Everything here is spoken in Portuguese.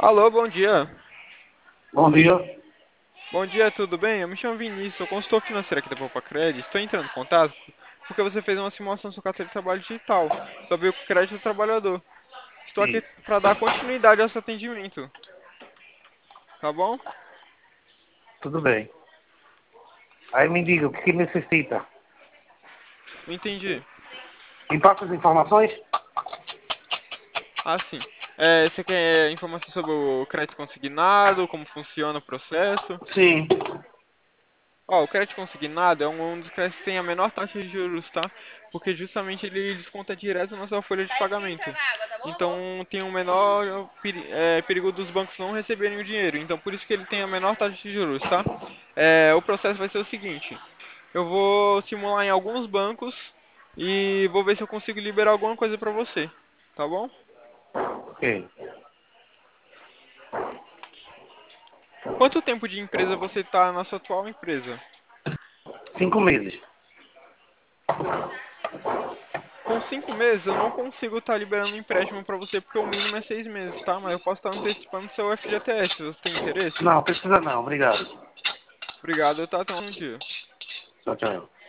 Alô, bom dia. Bom dia. Bom dia, tudo bem? Eu me chamo Vinícius, sou consultor financeiro aqui da Poupa Credit. Estou entrando em contato porque você fez uma simulação do seu carteira de trabalho digital sobre o crédito do trabalhador. Estou aqui Isso. para dar continuidade ao seu atendimento, tá bom? Tudo bem. Aí me diga o que necessita. Não entendi. Me passa as informações? Ah, sim. Você quer informação sobre o crédito consignado, como funciona o processo? Sim. Ó, o crédito consignado é um dos créditos que tem a menor taxa de juros, tá? Porque justamente ele desconta direto na sua folha de pagamento. Então tem o menor perigo dos bancos não receberem o dinheiro. Então por isso que ele tem a menor taxa de juros, tá? O processo vai ser o seguinte: eu vou simular em alguns bancos e vou ver se eu consigo liberar alguma coisa pra você, tá bom? Ok. Quanto tempo de empresa você tá na sua atual empresa? 5 meses. Com 5 meses eu não consigo estar liberando um empréstimo para você porque o mínimo é 6 meses, tá? Mas eu posso estar antecipando seu FGTS. Você tem interesse? Não, precisa não. Obrigado. Obrigado, tá? Até um dia. Tchau, tchau.